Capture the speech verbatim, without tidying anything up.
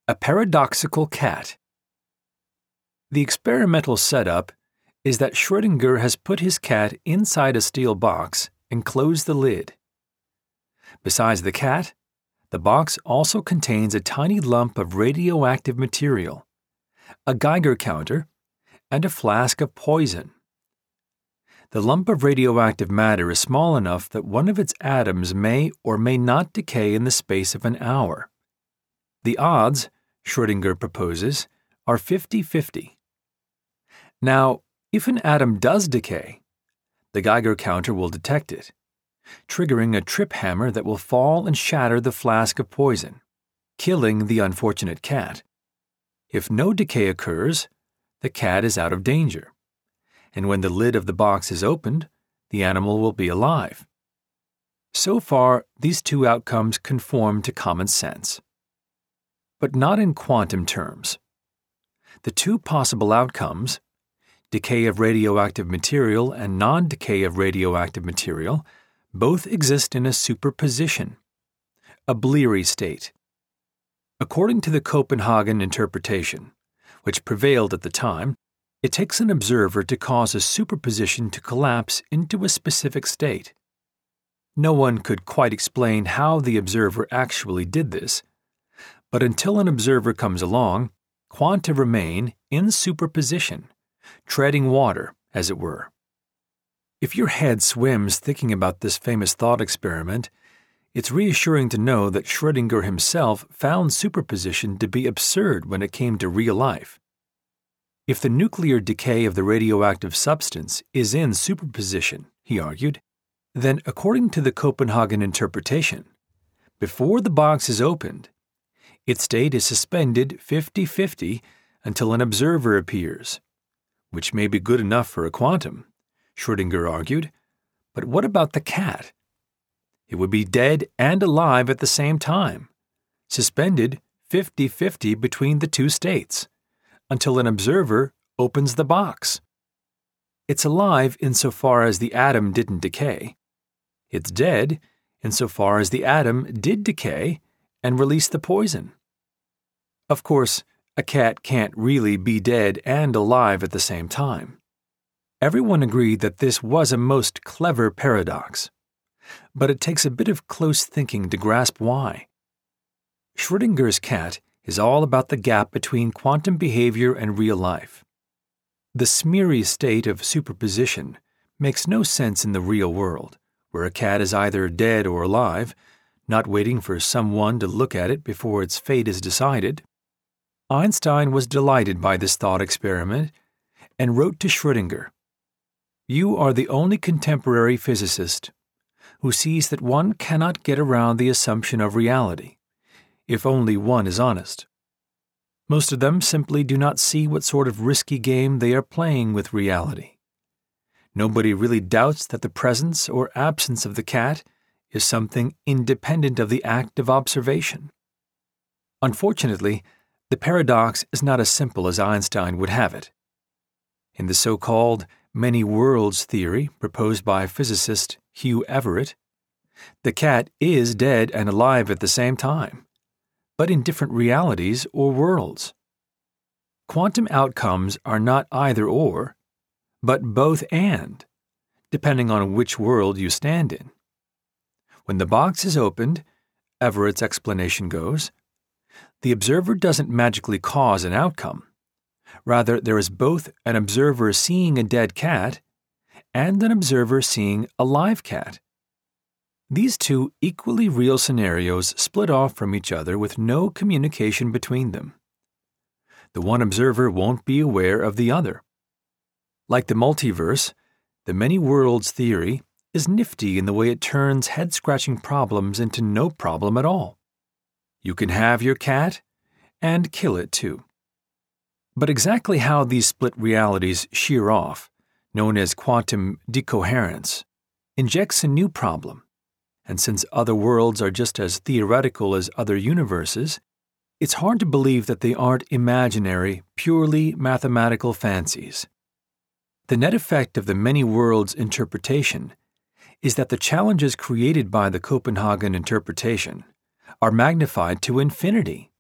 A paradoxical cat. The experimental setup is that Schrödinger has put his cat inside a steel box and closed the lid. Besides the cat, the box also contains a tiny lump of radioactive material, a Geiger counter, and a flask of poison. The lump of radioactive matter is small enough that one of its atoms may or may not decay in the space of an hour. The odds, Schrödinger proposes, are fifty-fifty. Now, if an atom does decay, the Geiger counter will detect it, triggering a trip hammer that will fall and shatter the flask of poison, killing the unfortunate cat. If no decay occurs, the cat is out of danger, and when the lid of the box is opened, the animal will be alive. So far, these two outcomes conform to common sense. But not in quantum terms. The two possible outcomes, decay of radioactive material and non-decay of radioactive material, both exist in a superposition, a Bleary state. According to the Copenhagen interpretation, which prevailed at the time, it takes an observer to cause a superposition to collapse into a specific state. No one could quite explain how the observer actually did this, but until an observer comes along, quanta remain in superposition, treading water, as it were. If your head swims thinking about this famous thought experiment, it's reassuring to know that Schrödinger himself found superposition to be absurd when it came to real life. If the nuclear decay of the radioactive substance is in superposition, he argued, then according to the Copenhagen interpretation, before the box is opened, its state is suspended fifty-fifty until an observer appears, which may be good enough for a quantum, Schrödinger argued, but what about the cat? It would be dead and alive at the same time, suspended fifty-fifty between the two states, until an observer opens the box. It's alive insofar as the atom didn't decay. It's dead insofar as the atom did decay and release the poison. Of course, a cat can't really be dead and alive at the same time. Everyone agreed that this was a most clever paradox, but it takes a bit of close thinking to grasp why. Schrödinger's cat is all about the gap between quantum behavior and real life. The smeary state of superposition makes no sense in the real world, where a cat is either dead or alive, not waiting for someone to look at it before its fate is decided. Einstein was delighted by this thought experiment and wrote to Schrödinger, "You are the only contemporary physicist who sees that one cannot get around the assumption of reality, if only one is honest. Most of them simply do not see what sort of risky game they are playing with reality. Nobody really doubts that the presence or absence of the cat is something independent of the act of observation." Unfortunately, the paradox is not as simple as Einstein would have it. In the so-called many worlds theory proposed by physicist Hugh Everett, the cat is dead and alive at the same time, but in different realities or worlds. Quantum outcomes are not either-or, but both-and, depending on which world you stand in. When the box is opened, Everett's explanation goes, the observer doesn't magically cause an outcome. Rather, there is both an observer seeing a dead cat and an observer seeing a live cat. These two equally real scenarios split off from each other with no communication between them. The one observer won't be aware of the other. Like the multiverse, the many worlds theory is nifty in the way it turns head-scratching problems into no problem at all. You can have your cat and kill it too. But exactly how these split realities shear off, known as quantum decoherence, injects a new problem. And since other worlds are just as theoretical as other universes, it's hard to believe that they aren't imaginary, purely mathematical fancies. The net effect of the many worlds interpretation is that the challenges created by the Copenhagen interpretation are magnified to infinity.